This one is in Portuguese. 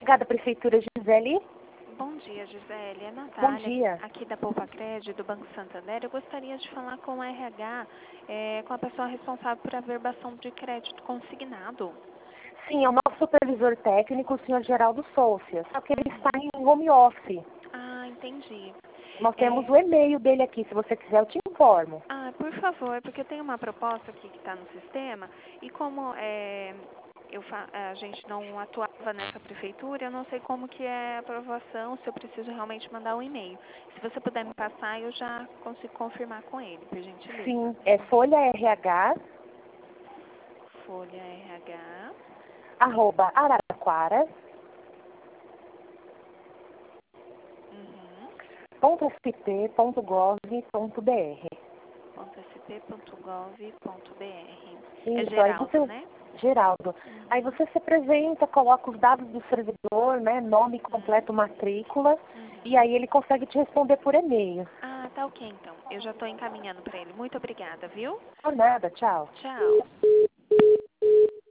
Obrigada, Prefeitura Gisele. Bom dia, Gisele. É Bom Natália, dia. aqui da Poupa Crédito, do Banco Santander. Eu gostaria de falar com o RH, com a pessoa responsável por averbação de crédito consignado. Sim, é o nosso supervisor técnico, o senhor Geraldo Soucia, só que ele está em home office. Ah, entendi. Nós temos o e-mail dele aqui, se você quiser eu te informo. Por favor, porque eu tenho uma proposta aqui que está no sistema e como a gente não atuava nessa prefeitura, eu não sei como que é a aprovação, se eu preciso realmente mandar um e-mail. Se você puder me passar, eu já consigo confirmar com ele, por gentileza. Sim, é folha Folha RH, RH, uhum, araraquara.sp.gov.br. .sp.gov.br. É Isso, aí Geraldo, você, né? Geraldo, aí Uhum, você se apresenta, coloca os dados do servidor, né, nome completo, matrícula, e uhum. aí ele consegue te responder por e-mail. Ah, tá ok então. Eu já estou encaminhando para ele. Muito obrigada, viu? Por nada, tchau. Tchau.